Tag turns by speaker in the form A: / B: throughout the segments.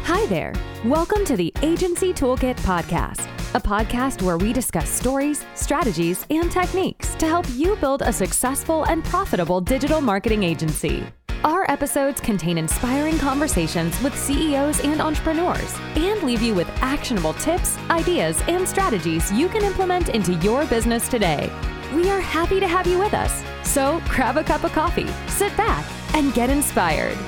A: Hi there. Welcome to the Agency Toolkit Podcast, a podcast where we discuss stories, strategies, and techniques to help you build a successful and profitable digital marketing agency. Our episodes contain inspiring conversations with CEOs and entrepreneurs and leave you with actionable tips, ideas, and strategies you can implement into your business today. We are happy to have you with us. So grab a cup of coffee, sit back, and get inspired.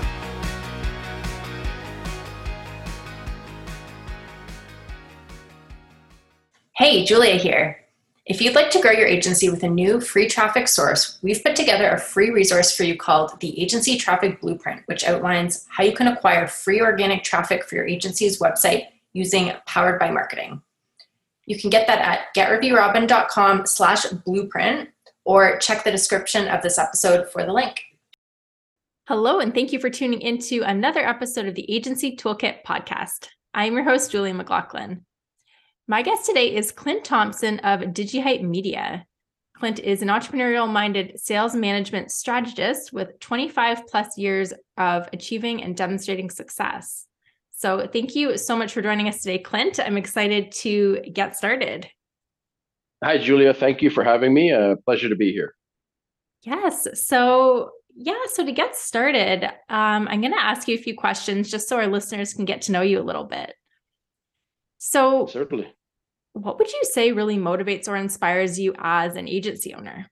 B: Hey, Julia here. If you'd like to grow your agency with a new free traffic source, we've put together a free resource for you called the Agency Traffic Blueprint, which outlines how you can acquire free organic traffic for your agency's website using Powered by Marketing. You can get that at getrebbyrobin.com/blueprint or check the description of this episode for the link.
C: Hello, and thank you for tuning into another episode of the Agency Toolkit Podcast. I'm your host, Julia McLaughlin. My guest today is Clint Thompson of DigiHype Media. Clint is an entrepreneurial-minded sales management strategist with 25 plus years of achieving and demonstrating success. So thank you so much for joining us today, Clint. I'm excited to get started.
D: Hi, Julia. Thank you for having me. A pleasure to be here.
C: Yes. So to get started, I'm going to ask you a few questions just so our listeners can get to know you a little bit. So
D: certainly,
C: what would you say really motivates or inspires you as an agency owner?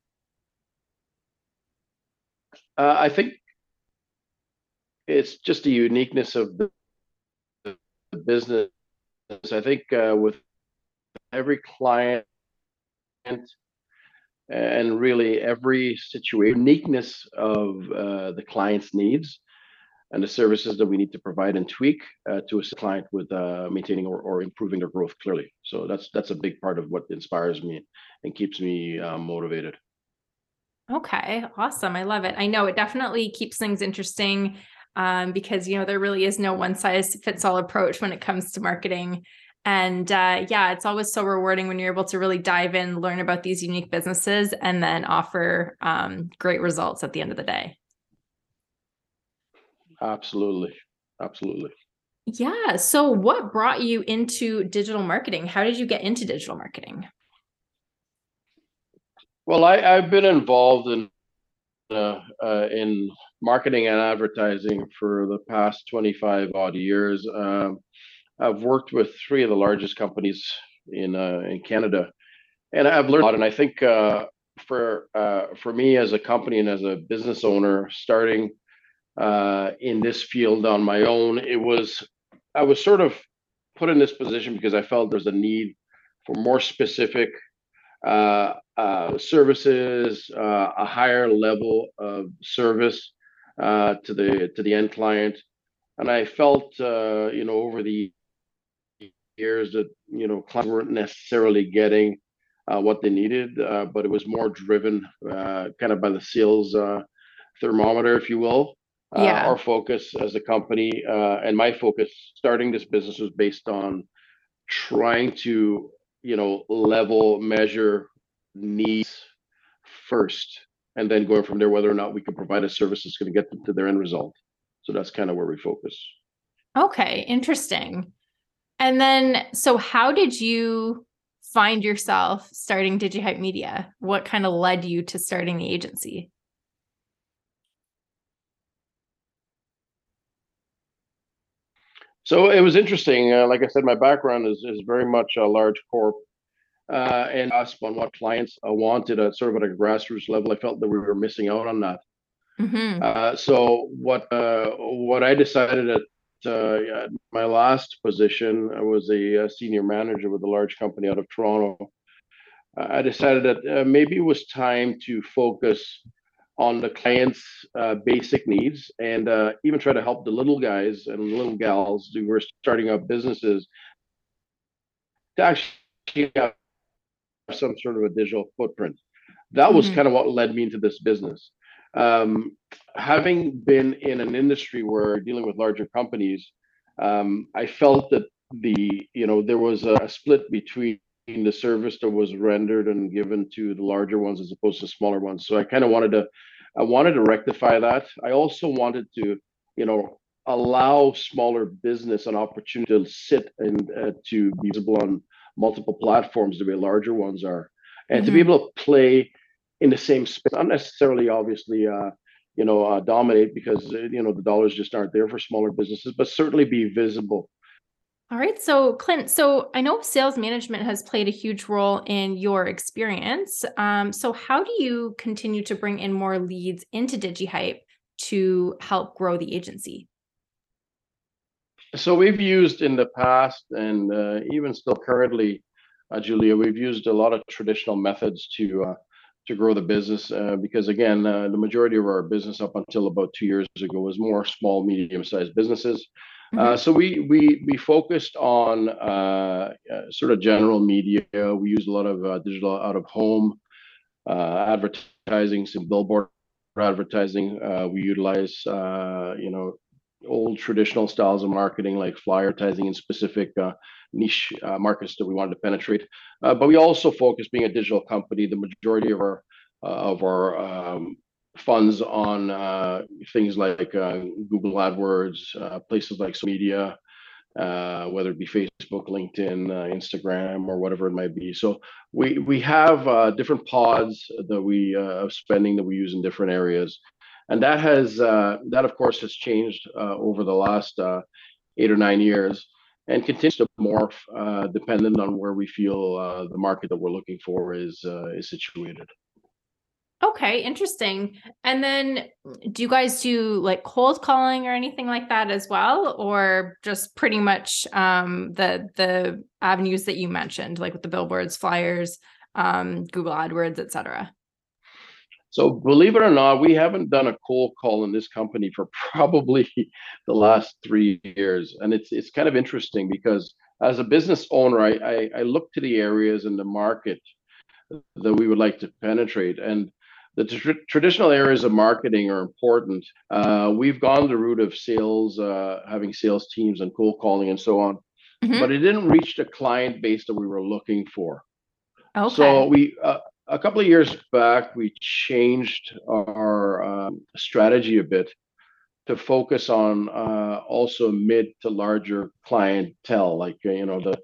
D: I think it's just the uniqueness of the business. I think with every client and really every situation, uniqueness of the client's needs and the services that we need to provide and tweak to assist the client with maintaining or improving their growth clearly. So that's a big part of what inspires me and keeps me motivated.
C: Okay, awesome. I love it. I know it definitely keeps things interesting because, there really is no one size fits all approach when it comes to marketing. And it's always so rewarding when you're able to really dive in, learn about these unique businesses, and then offer great results at the end of the day.
D: Absolutely.
C: Yeah. So what brought you into digital marketing? How did you get into digital marketing?
D: Well, I've been involved in marketing and advertising for the past 25 odd years. I've worked with three of the largest companies in Canada, and I've learned a lot. And I think for me as a company and as a business owner starting in this field on my own, I was sort of put in this position because I felt there's a need for more specific services, a higher level of service to the end client, and I felt over the years that clients weren't necessarily getting what they needed, but it was more driven kind of by the sales thermometer, if you will. Our focus as a company and my focus starting this business was based on trying to level measure needs first and then going from there whether or not we can provide a service that's going to get them to their end result. So that's kind of where we focus.
C: Okay, interesting. And then so how did you find yourself starting DigiHype Media? What kind of led you to starting the agency?
D: So it was interesting. Like I said, my background is very much a large corp and asked on what clients wanted at sort of at a grassroots level. I felt that we were missing out on that.
C: Mm-hmm.
D: So what I decided at my last position, I was a senior manager with a large company out of Toronto. I decided that maybe it was time to focus on the client's basic needs and even try to help the little guys and little gals who were starting up businesses to actually have some sort of a digital footprint. That was kind of what led me into this business. Having been in an industry where dealing with larger companies, I felt that there was a split between the service that was rendered and given to the larger ones as opposed to smaller ones. So I kind of wanted to rectify that. I also wanted to, allow smaller business an opportunity to sit and to be visible on multiple platforms the way larger ones are, and to be able to play in the same space, not necessarily obviously dominate, because the dollars just aren't there for smaller businesses, but certainly be visible.
C: All right. So Clint, so I know sales management has played a huge role in your experience. So how do you continue to bring in more leads into DigiHype to help grow the agency?
D: So we've used in the past, and even still currently, Julia, we've used a lot of traditional methods to grow the business, because again, the majority of our business up until about 2 years ago was more small, medium-sized businesses. So we focused on sort of general media. We use a lot of digital out of home advertising, some billboard advertising. We utilize old traditional styles of marketing like flyer advertising in specific niche markets that we wanted to penetrate. But we also focus, being a digital company, the majority of our funds on things like Google AdWords, places like social media, whether it be Facebook, LinkedIn, Instagram, or whatever it might be. So we have different pods that we of spending that we use in different areas, and that of course has changed over the last 8 or 9 years, and continues to morph dependent on where we feel the market that we're looking for is situated.
C: Okay, interesting. And then do you guys do like cold calling or anything like that as well, or just pretty much the avenues that you mentioned, like with the billboards, flyers, Google AdWords, et cetera?
D: So believe it or not, we haven't done a cold call in this company for probably the last 3 years, and it's kind of interesting because as a business owner, I look to the areas in the market that we would like to penetrate, and the traditional areas of marketing are important. We've gone the route of sales, having sales teams and cold calling and so on, but it didn't reach the client base that we were looking for.
C: Okay.
D: So we a couple of years back, we changed our strategy a bit to focus on also mid to larger clientele, like the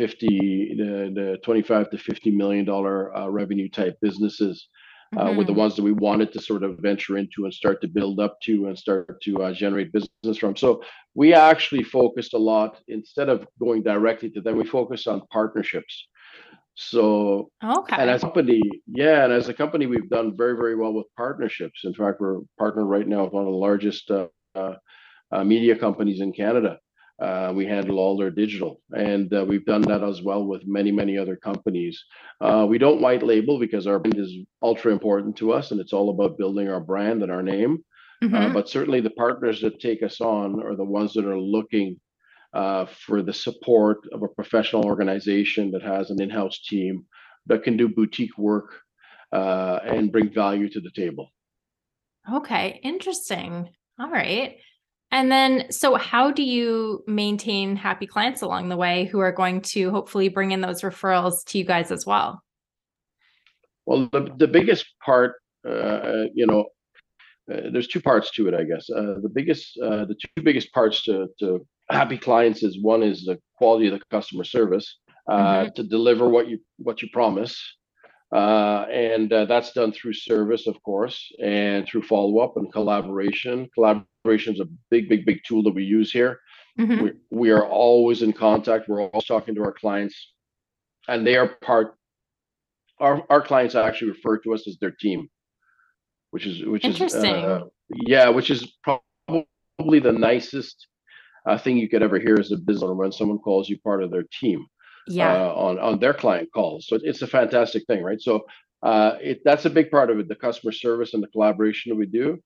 D: 25 to $50 million revenue type businesses. Were the ones that we wanted to sort of venture into and start to build up to and start to generate business from. So we actually focused a lot, instead of going directly to them, we focused on partnerships. So, and as a company, we've done very, very well with partnerships. In fact, we're partnered right now with one of the largest media companies in Canada. We handle all their digital, and we've done that as well with many, many other companies. We don't white label because our brand is ultra important to us, and it's all about building our brand and our name. But certainly the partners that take us on are the ones that are looking for the support of a professional organization that has an in-house team that can do boutique work and bring value to the table.
C: Okay, interesting. All right. And then, so how do you maintain happy clients along the way who are going to hopefully bring in those referrals to you guys as well?
D: Well, the biggest part, there's two parts to it, I guess. The two biggest parts to happy clients is, one is the quality of the customer service, to deliver what you promise. And that's done through service, of course, and through follow-up and collaboration. Collaboration is a big tool that we use here. We are always in contact. We're always talking to our clients, and they are our clients actually refer to us as their team, which is
C: interesting.
D: Which is probably the nicest thing you could ever hear as a business owner, when someone calls you part of their team. On their client calls. So it's a fantastic thing, right? So that's a big part of it, the customer service and the collaboration that we do.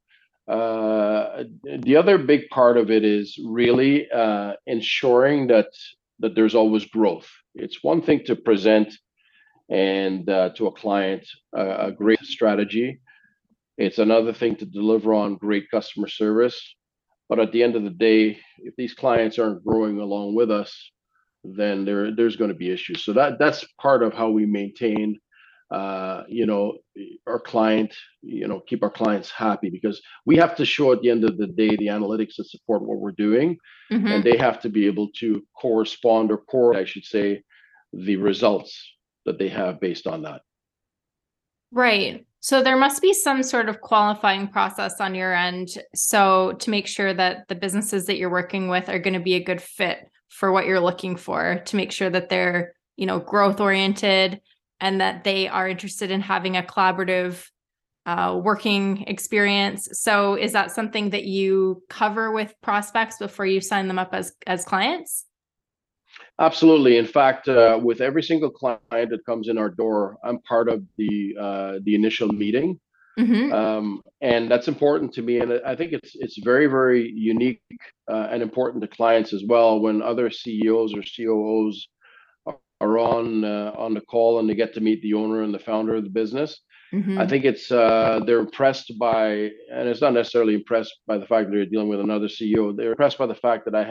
D: The other big part of it is really ensuring that there's always growth. It's one thing to present and to a client a great strategy. It's another thing to deliver on great customer service. But at the end of the day, if these clients aren't growing along with us, then there's going to be issues. So that's part of how we maintain you know, our client, you know, keep our clients happy, because we have to show at the end of the day the analytics that support what we're doing, and they have to be able to correspond or correlate, I should say, the results that they have based on that.
C: Right. So there must be some sort of qualifying process on your end. So to make sure that the businesses that you're working with are going to be a good fit for what you're looking for, to make sure that they're, you know, growth oriented and that they are interested in having a collaborative working experience. So is that something that you cover with prospects before you sign them up as clients?
D: Absolutely. In fact, with every single client that comes in our door, I'm part of the initial meeting, and that's important to me. And I think it's very, very unique and important to clients as well when other CEOs or COOs are on the call and they get to meet the owner and the founder of the business. I think it's they're impressed by, and it's not necessarily impressed by the fact that they're dealing with another CEO. They're impressed by the fact that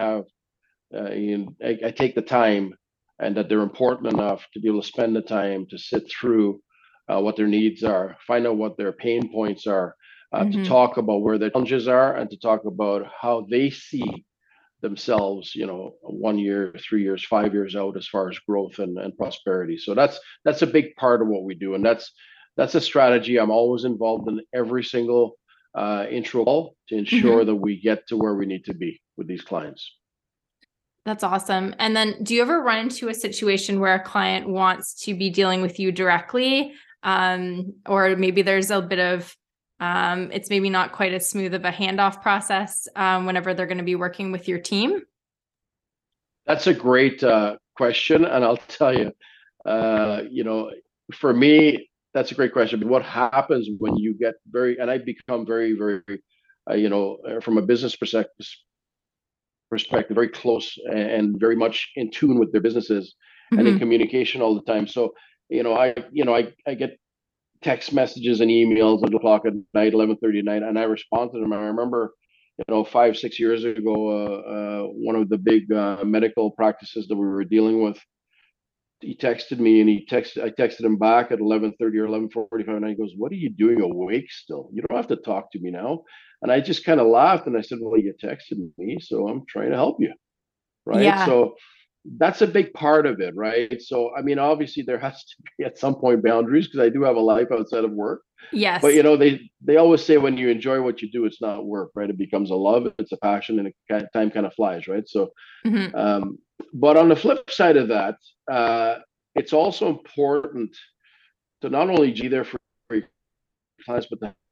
D: I take the time, and that they're important enough to be able to spend the time to sit through what their needs are, find out what their pain points are, to talk about where their challenges are, and to talk about how they see themselves, you know, 1 year, 3 years, 5 years out as far as growth and prosperity. So that's a big part of what we do, and that's a strategy I'm always involved in every single intro call to ensure that we get to where we need to be with these clients.
C: That's awesome. And then do you ever run into a situation where a client wants to be dealing with you directly? Or maybe there's a bit of, it's maybe not quite as smooth of a handoff process whenever they're going to be working with your team?
D: That's a great question. And I'll tell you, you know, for me, that's a great question. What happens when you get and I become very, very, you know, from a business perspective, very close and very much in tune with their businesses and in communication all the time. So, I get text messages and emails at 2:00 at night, 11:30 at night, and I respond to them. And I remember, 5-6 years ago, one of the big medical practices that we were dealing with, he texted me, and I texted him back at 11:30 or 11:45, and he goes, "What are you doing awake still? You don't have to talk to me now." And I just kind of laughed, and I said, "Well, you texted me, so I'm trying to help you." Right.
C: Yeah.
D: So that's a big part of it. Right. So, I mean, obviously there has to be at some point boundaries, because I do have a life outside of work.
C: Yes.
D: But, they always say when you enjoy what you do, it's not work, right? It becomes a love, it's a passion, and time kind of flies. Right. So, but on the flip side of that, it's also important to not only be there for your clients, but to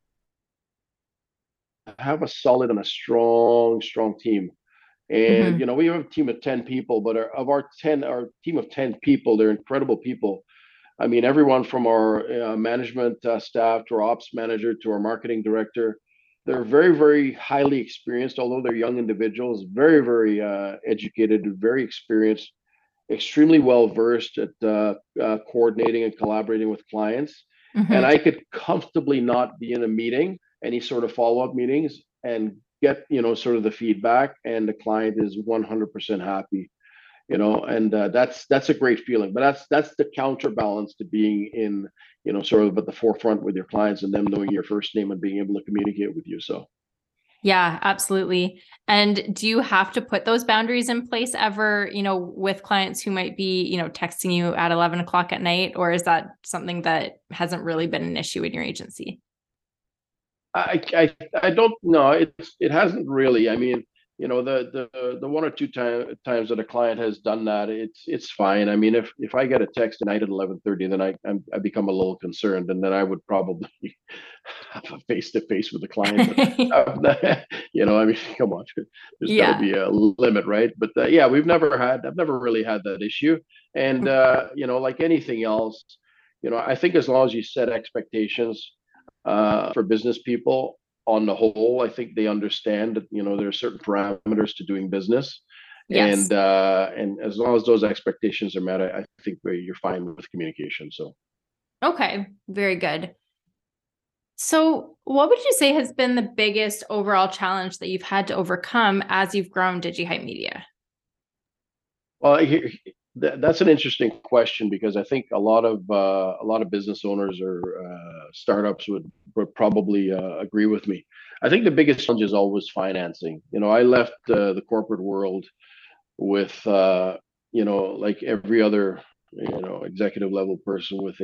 D: have a solid and a strong team. And we have a team of 10 people, but our team of 10 people, they're incredible people. I mean, everyone from our management staff to our ops manager to our marketing director, they're very, very highly experienced, although they're young individuals, very, very educated, very experienced, extremely well versed at coordinating and collaborating with clients. And I could comfortably not be in a meeting, any sort of follow-up meetings, and get sort of the feedback, and the client is 100% happy, and that's a great feeling. But that's the counterbalance to being in sort of at the forefront with your clients, and them knowing your first name and being able to communicate with you. So
C: yeah, absolutely. And do you have to put those boundaries in place ever, with clients who might be, texting you at 11:00 at night, or is that something that hasn't really been an issue in your agency?
D: I don't know. It hasn't really. I mean, the one or two times that a client has done that, it's fine. I mean, if I get a text tonight at 11:30, then I become a little concerned, and then I would probably have a face-to-face with the client. I mean, come on, there's got to be a limit, right? But I've never really had that issue. And like anything else, I think as long as you set expectations for business people on the whole, I think they understand that there are certain parameters to doing business. Yes. And as long as those expectations are met, I think you're fine with communication. So
C: okay, very good. So what would you say has been the biggest overall challenge that you've had to overcome as you've grown DigiHype Media?
D: Well, That's an interesting question, because I think a lot of business owners or startups would probably agree with me. I think the biggest challenge is always financing. I left the corporate world with like every other executive level person, with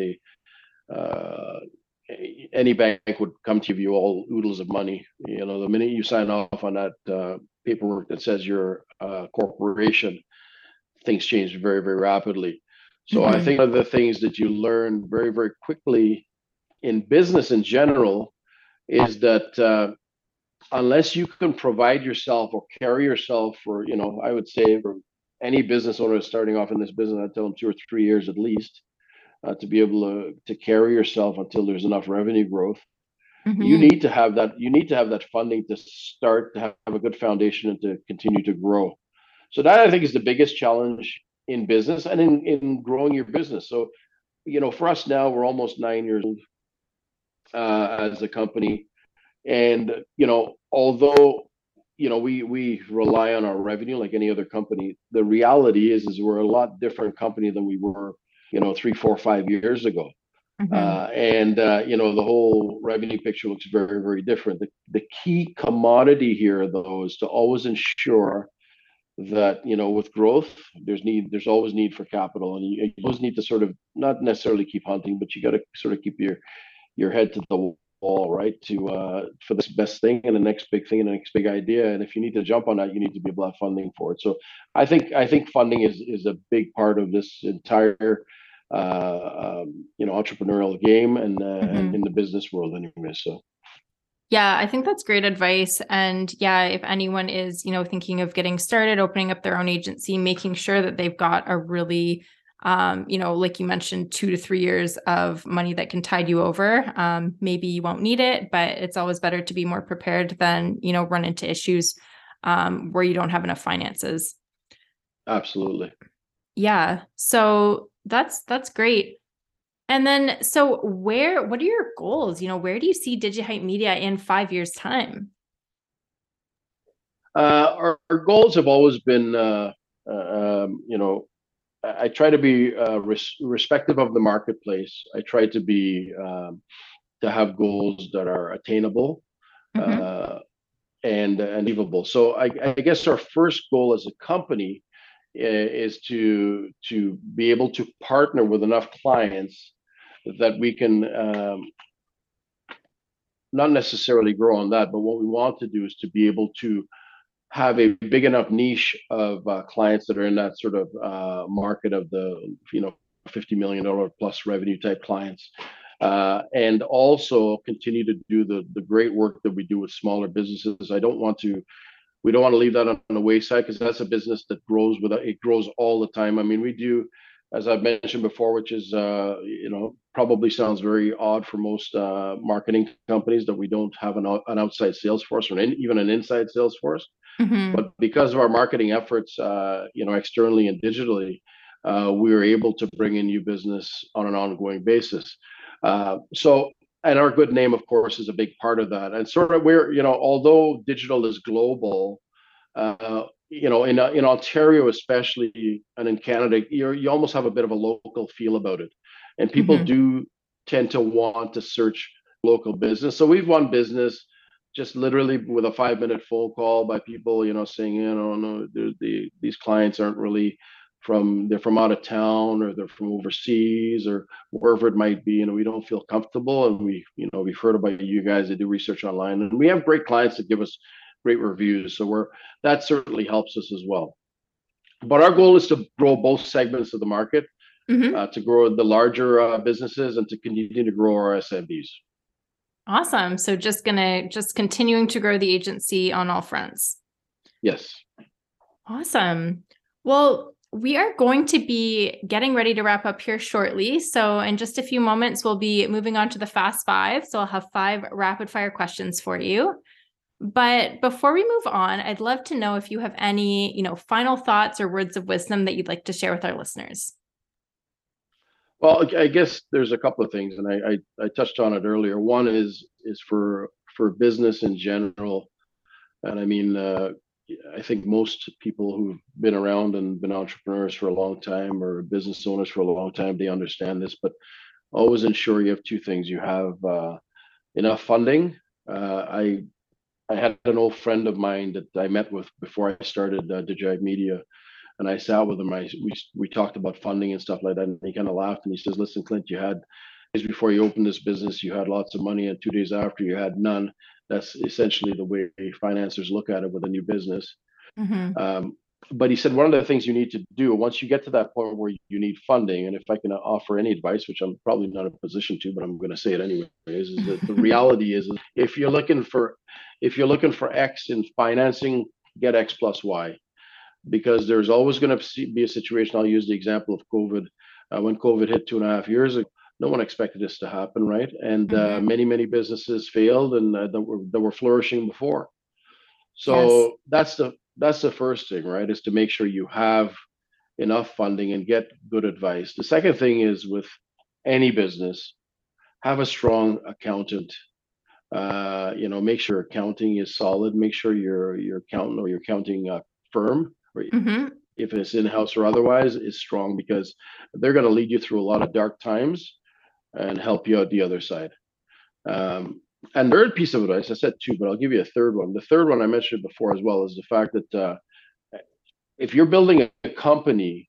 D: uh, any bank would come to you all oodles of money. The minute you sign off on that paperwork that says you're a corporation, things change very, very rapidly. So I think one of the things that you learn very, very quickly in business in general is that unless you can provide yourself or carry yourself for, I would say for any business owner starting off in this business, I tell them 2 or 3 years at least, to be able to carry yourself until there's enough revenue growth. You need to have that. You need to have that funding to start to have a good foundation and to continue to grow. So that, I think, is the biggest challenge in business and in growing your business. So, for us now, we're almost 9 years old as a company, and although we rely on our revenue like any other company, the reality is we're a lot different company than we were 3, 4, 5 years ago. And the whole revenue picture looks very, very different. The key commodity here, though, is to always ensure that with growth, there's always need for capital, and you always need to sort of not necessarily keep hunting, but you got to sort of keep your head to the wall, right? For this best thing and the next big thing and the next big idea. And if you need to jump on that, you need to be able to have funding for it. So I think funding is a big part of this entire entrepreneurial game and in the business world anyway. So
C: yeah, I think that's great advice. And yeah, if anyone is, thinking of getting started, opening up their own agency, making sure that they've got a really, like you mentioned, 2 to 3 years of money that can tide you over. Maybe you won't need it, but it's always better to be more prepared than, run into issues where you don't have enough finances.
D: Absolutely.
C: Yeah. So that's great. And then, so what are your goals? Where do you see DigiHype Media in 5 years' time?
D: Our goals have always been, I try to be respective of the marketplace. I try to be to have goals that are attainable and achievable. So I guess our first goal as a company is to be able to partner with enough clients that we can not necessarily grow on that, but what we want to do is to be able to have a big enough niche of clients that are in that sort of market of the $50 million plus revenue type clients, and also continue to do the great work that we do with smaller businesses. We don't want to leave that on the wayside, because that's a business that grows it grows all the time. I mean, we do, as I've mentioned before, which is probably sounds very odd for most marketing companies, that we don't have an outside sales force or even an inside sales force. But because of our marketing efforts, externally and digitally, we are able to bring in new business on an ongoing basis. And our good name, of course, is a big part of that. And sort of although digital is global, in Ontario especially, and in Canada, you almost have a bit of a local feel about it, and people do tend to want to search local business. So we've won business just literally with a 5-minute phone call by people, saying, no, these clients aren't really they're from out of town, or they're from overseas, or wherever it might be. We don't feel comfortable, and we've heard about you guys that do research online, and we have great clients that give us great reviews. So that certainly helps us as well. But our goal is to grow both segments of the market, to grow the larger businesses and to continue to grow our SMBs.
C: Awesome. So just continuing to grow the agency on all fronts.
D: Yes.
C: Awesome. Well, we are going to be getting ready to wrap up here shortly. So in just a few moments, we'll be moving on to the Fast Five. So I'll have 5 rapid fire questions for you. But before we move on, I'd love to know if you have any, final thoughts or words of wisdom that you'd like to share with our listeners.
D: Well, I guess there's a couple of things, and I touched on it earlier. One is for business in general, and I mean, I think most people who've been around and been entrepreneurs for a long time or business owners for a long time, they understand this. But always ensure you have two things. You have enough funding. I had an old friend of mine that I met with before I started DigiHype Media, and I sat with him. We talked about funding and stuff like that, and he kind of laughed and he says, "Listen, Clint, you had days before you opened this business, you had lots of money, and 2 days after, you had none. That's essentially the way financiers look at it with a new business."
C: Mm-hmm.
D: But he said one of the things you need to do once you get to that point where you need funding, and if I can offer any advice, which I'm probably not in a position to, but I'm going to say it anyways, is that the reality is if you're looking for X in financing, get X plus Y, because there's always going to be a situation. I'll use the example of COVID. When COVID hit 2.5 years ago, no one expected this to happen, right? And
C: Mm-hmm.
D: many businesses failed, and that were flourishing before.
C: Yes.
D: So that's the first thing, right? Is to make sure you have enough funding and get good advice. The second thing is with any business, have a strong accountant. Make sure accounting is solid. Make sure your accountant or your accounting firm, or
C: Mm-hmm.
D: if it's in-house or otherwise, is strong, because they're going to lead you through a lot of dark times and help you out the other side. And the third piece of advice, I said two, but I'll give you a third one. The third one I mentioned before as well is the fact that if you're building a company,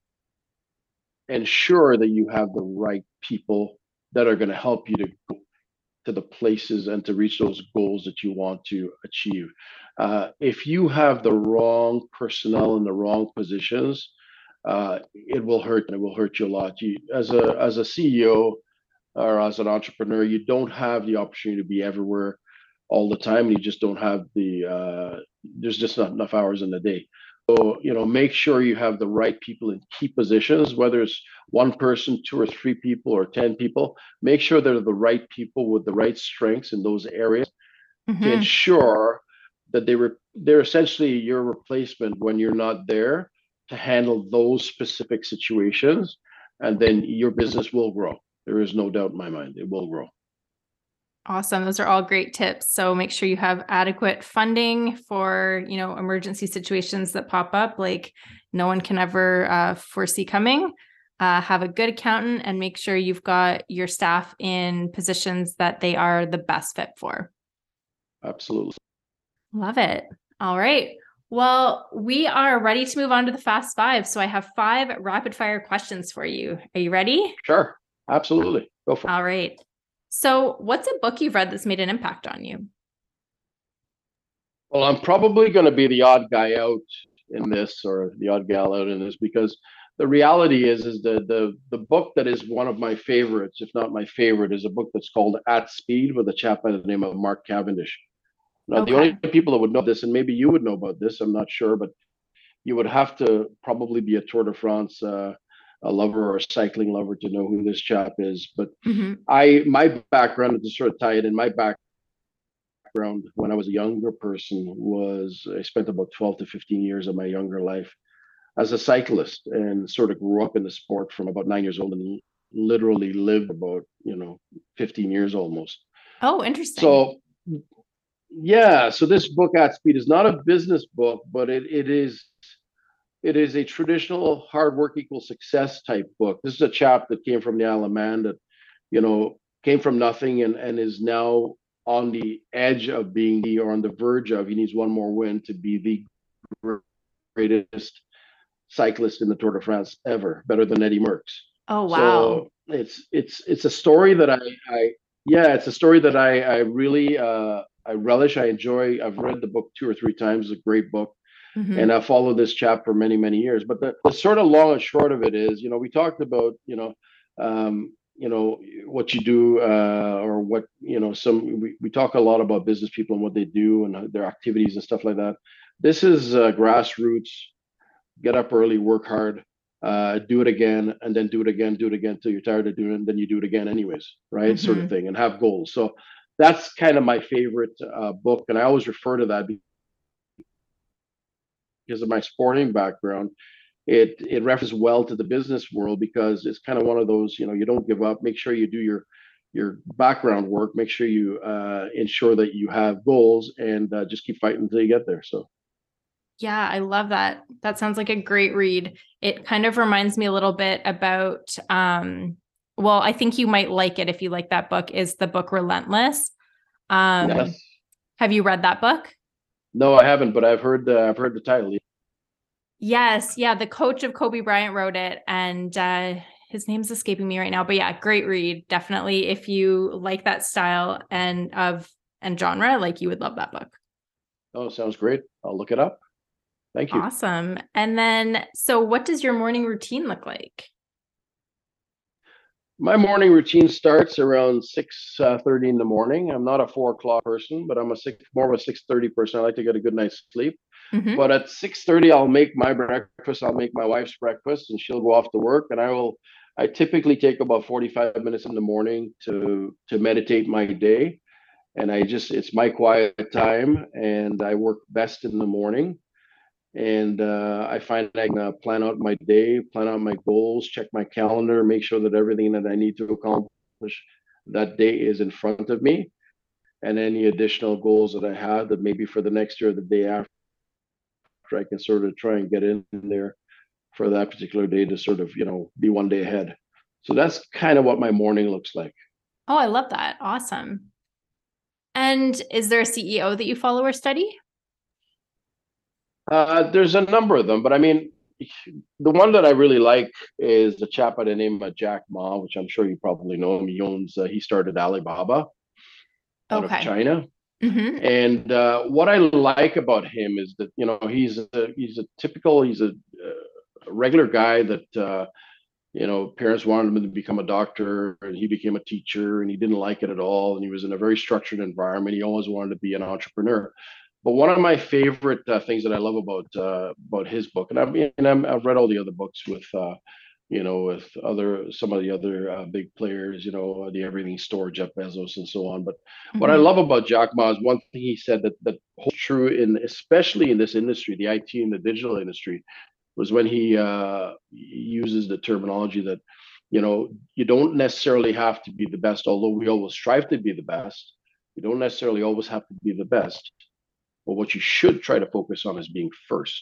D: ensure that you have the right people that are going to help you to go to the places and to reach those goals that you want to achieve. If you have the wrong personnel in the wrong positions, it will hurt, and it will hurt you a lot. As a CEO or as an entrepreneur, you don't have the opportunity to be everywhere all the time. You just don't have there's just not enough hours in the day. So, make sure you have the right people in key positions, whether it's one person, two or three people, or 10 people. Make sure they're the right people with the right strengths in those areas to
C: Mm-hmm.
D: ensure that they're essentially your replacement when you're not there, to handle those specific situations. And then your business will grow. There is no doubt in my mind, it will grow.
C: Awesome. Those are all great tips. So make sure you have adequate funding for, emergency situations that pop up, like no one can ever foresee coming. Have a good accountant, and make sure you've got your staff in positions that they are the best fit for.
D: Absolutely.
C: Love it. All right. Well, we are ready to move on to the Fast Five. So I have 5 rapid fire questions for you. Are you ready?
D: Sure. Absolutely. Go for it.
C: All right. So what's a book you've read that's made an impact on you?
D: Well, I'm probably going to be the odd guy out in this, or the odd gal out in this, because the reality is the book that is one of my favorites, if not my favorite, is a book that's called At Speed, with a chap by the name of Mark Cavendish. Now, the only people that would know this, and maybe you would know about this, I'm not sure, but you would have to probably be a Tour de France a lover or a cycling lover to know who this chap is. But my background, to sort of tie it in, my background when I was a younger person was I spent about 12 to 15 years of my younger life as a cyclist, and sort of grew up in the sport from about 9 years old, and literally lived about 15 years almost.
C: Oh, interesting.
D: So yeah, so this book At Speed is not a business book, but it is a traditional hard work equals success type book. This is a chap that came from the Isle of Man, that came from nothing, and is now on the edge of being or on the verge of, he needs one more win to be the greatest cyclist in the Tour de France ever, better than Eddie Merckx.
C: Oh, wow.
D: So it's a story that it's a story that I really I relish, I enjoy. I've read the book 2 or 3 times. It's a great book. And I've followed this chap for many, many years. But the sort of long and short of it is, we talked about, what you do, or what, we talk a lot about business people and what they do and their activities and stuff like that. This is grassroots, get up early, work hard, do it again, and then do it again till you're tired of doing it, and then you do it again anyways, right? Sort of thing, and have goals. So that's kind of my favorite book. And I always refer to that because of my sporting background. It refers well to the business world, because it's kind of one of those, you don't give up. Make sure you do your background work. Make sure you ensure that you have goals, and just keep fighting until you get there. So
C: Yeah, I love that. That sounds like a great read. It kind of reminds me a little bit about, well, I think you might like it if you like that book, is the book Relentless.
D: Yes.
C: Have you read that book?
D: No, I haven't, but I've heard the title.
C: Yes. Yeah. The coach of Kobe Bryant wrote it, and his name's escaping me right now, but yeah, great read. Definitely. If you like that style and genre, like, you would love that book.
D: Oh, sounds great. I'll look it up. Thank you.
C: Awesome. And then, so what does your morning routine look like?
D: My morning routine starts around 6:30 in the morning. I'm not a 4 o'clock person, but I'm more of a 6:30 person. I like to get a good night's sleep.
C: Mm-hmm.
D: But at 6:30, I'll make my breakfast. I'll make my wife's breakfast, and she'll go off to work. And I typically take about 45 minutes in the morning to meditate my day. And it's my quiet time, and I work best in the morning. And I find I can plan out my day, plan out my goals, check my calendar, make sure that everything that I need to accomplish that day is in front of me, and any additional goals that I have that maybe for the next year or the day after, I can sort of try and get in there for that particular day to sort of, be one day ahead. So that's kind of what my morning looks like.
C: Oh, I love that. Awesome. And is there a CEO that you follow or study?
D: There's a number of them, but I mean, the one that I really like is the chap by the name of Jack Ma, which I'm sure you probably know him. He started Alibaba out of
C: Okay.
D: China.
C: Mm-hmm.
D: And what I like about him is that he's a regular guy that parents wanted him to become a doctor, and he became a teacher, and he didn't like it at all. And he was in a very structured environment. He always wanted to be an entrepreneur. But one of my favorite things that I love about his book, and I've read all the other books with with some of the other big players, the Everything Store, Jeff Bezos, and so on. But what I
C: Mm-hmm.
D: love about Jack Ma is one thing he said that holds true especially in this industry, the IT and the digital industry, was when he uses the terminology that you don't necessarily have to be the best, although we always strive to be the best. You don't necessarily always have to be the best, but what you should try to focus on is being first.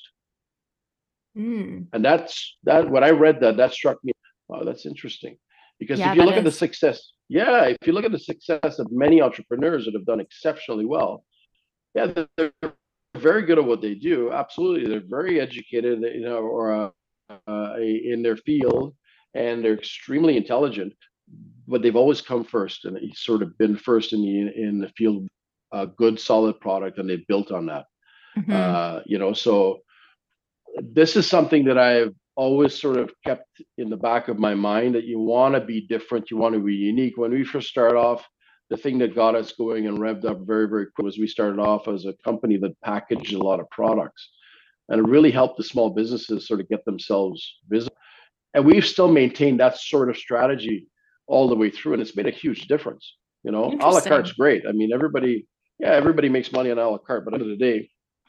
C: Mm.
D: And that when I read that struck me. Wow, that's interesting. Because
C: Yeah,
D: if you
C: that
D: look at the
C: is.
D: success, if you look at the success of many entrepreneurs that have done exceptionally well, yeah, they're very good at what they do. Absolutely, they're very educated, or in their field, and they're extremely intelligent. But they've always come first, and it's sort of been first in the field, a good solid product, and they've built on that.
C: Mm-hmm.
D: So this is something that I've always sort of kept in the back of my mind, that you want to be different, you want to be unique. When we first started off, the thing that got us going and revved up very, very quick was we started off as a company that packaged a lot of products, and it really helped the small businesses sort of get themselves visible. And we've still maintained that sort of strategy all the way through, and it's made a huge difference. A la carte's
C: Interesting.
D: great. I mean, everybody makes money on a la carte, but at the end of the day,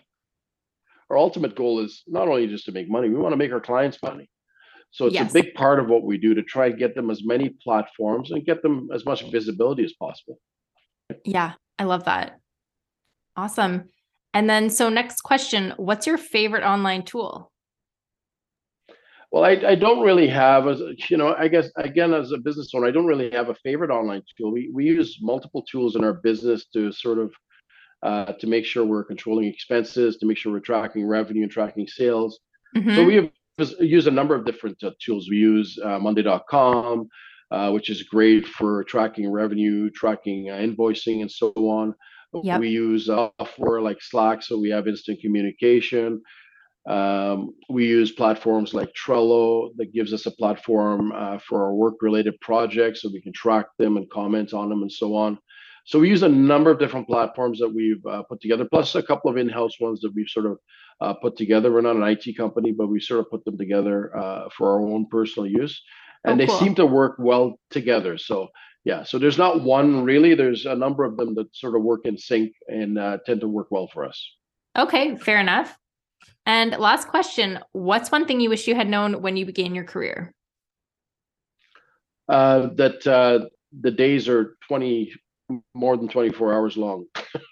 D: our ultimate goal is not only just to make money, we want to make our clients money. So it's a
C: Yes.
D: big part of what we do to try and get them as many platforms and get them as much visibility as possible.
C: Yeah, I love that. Awesome. And then, so next question, what's your favorite online tool?
D: Well, I don't really have, I guess, again, as a business owner, I don't really have a favorite online tool. We use multiple tools in our business to sort of to make sure we're controlling expenses, to make sure we're tracking revenue and tracking sales. So
C: Mm-hmm.
D: we use a number of different tools. We use Monday.com, which is great for tracking revenue, tracking invoicing, and so on.
C: Yep.
D: We use software like Slack, so we have instant communication. We use platforms like Trello that gives us a platform for our work-related projects, so we can track them and comment on them and so on. So we use a number of different platforms that we've put together, plus a couple of in-house ones that we've sort of put together. We're not an IT company, but we sort of put them together for our own personal use,
C: Oh,
D: and they seem
C: cool.
D: to work well together. So yeah, so there's not one really. There's a number of them that sort of work in sync and tend to work well for us.
C: Okay, fair enough. And last question, what's one thing you wish you had known when you began your career?
D: That the days are 20 more than 24 hours long.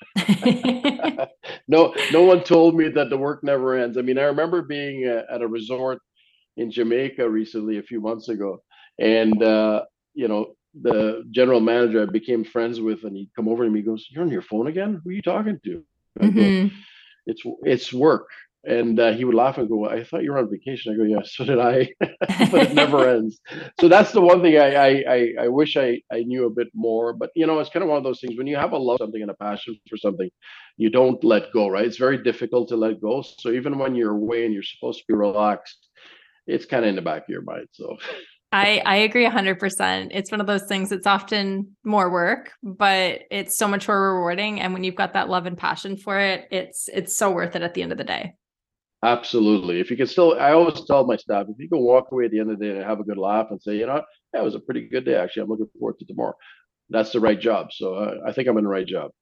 D: No one told me that the work never ends. I mean, I remember being at a resort in Jamaica recently, a few months ago, and the general manager I became friends with, and he'd come over to me, he goes, "You're on your phone again? Who are you talking to?" I go, it's work. And he would laugh and go, "I thought you were on vacation." I go, "Yeah, so did I." But it never ends. So that's the one thing I wish I knew a bit more. But it's kind of one of those things when you have a love for something and a passion for something, you don't let go, right? It's very difficult to let go. So even when you're away and you're supposed to be relaxed, it's kind of in the back of your mind. So
C: I agree 100%. It's one of those things, it's often more work, but it's so much more rewarding. And when you've got that love and passion for it, it's so worth it at the end of the day.
D: Absolutely. If you can still, I always tell my staff, if you can walk away at the end of the day and have a good laugh and say, that was a pretty good day. Actually, I'm looking forward to tomorrow. That's the right job. So I think I'm in the right job.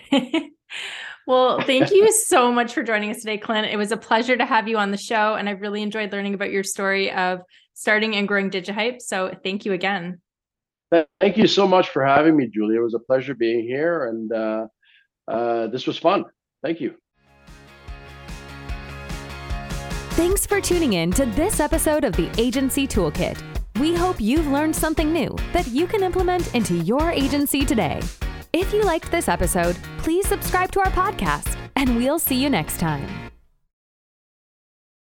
C: Well, thank you so much for joining us today, Clint. It was a pleasure to have you on the show. And I really enjoyed learning about your story of starting and growing DigiHype. So thank you again.
D: Thank you so much for having me, Julie. It was a pleasure being here. And this was fun. Thank you.
A: Thanks for tuning in to this episode of the Agency Toolkit. We hope you've learned something new that you can implement into your agency today. If you liked this episode, please subscribe to our podcast, and we'll see you next time.